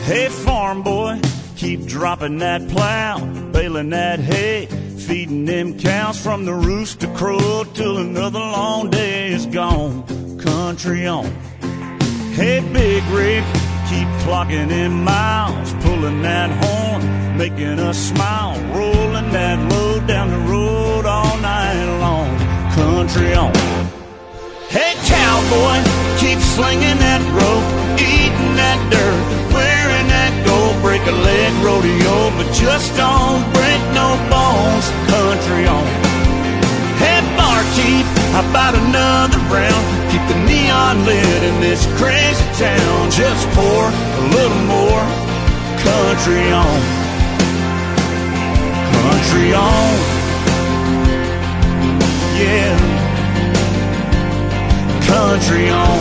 Hey, farm boy, keep dropping that plow, baling that hay, feeding them cows from the rooster crow till another long day is gone. Country on. Hey, Big Rig, keep clocking in miles, pulling that horn, making us smile, rolling that load down the road all night long. Country on. Hey, cowboy, keep slinging that rope, eating that dirt, wearing that gold, break a leg rodeo, but just don't break no bones. Country on. Hey, barkeep, how about another round? Keep the neon lit in this crazy town. Just pour a little more. Country on. Country on. Yeah. Country on.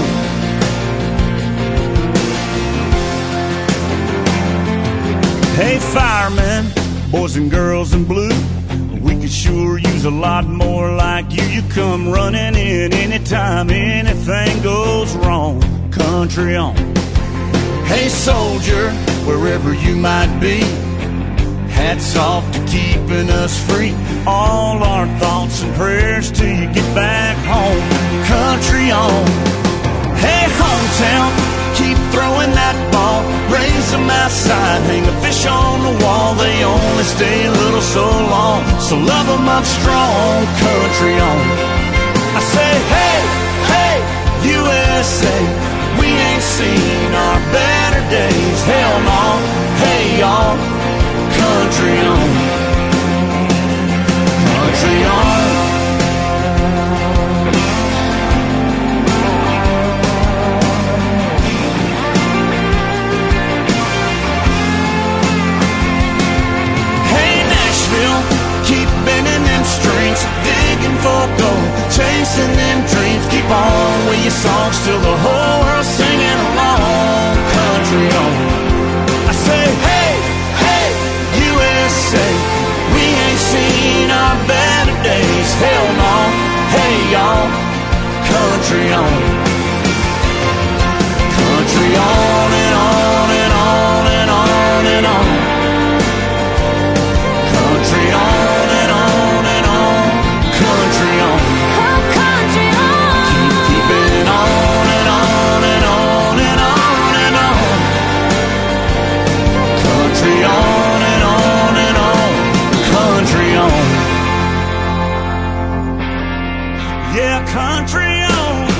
Hey, firemen, boys and girls in blue, we could sure use a lot more like you. You come running in anytime anything goes wrong. Country on. Hey, soldier, wherever you might be, hats off to keeping us free. All our thoughts and prayers till you get back home. Country on. Hey, hometown, keep throwing that ball, raise them outside, hang a fish on the wall. They only stay a little so long, so love them up strong. Country on. I say, hey, hey, USA, we ain't seen our better days. Hell no, hey y'all. Country on. Country on. Keep bending them strings, digging for gold, chasing them dreams. Keep on with your songs till the whole world's singing along. Country on. I say, hey, hey, USA, we ain't seen our better days. Hell no, hey y'all. Country on. Country on and on and on and on and on. Country on and on and on. Country on. Oh, country on. Keep it on and on and on and on and on. Country on and on and on. Country on. Yeah, country on.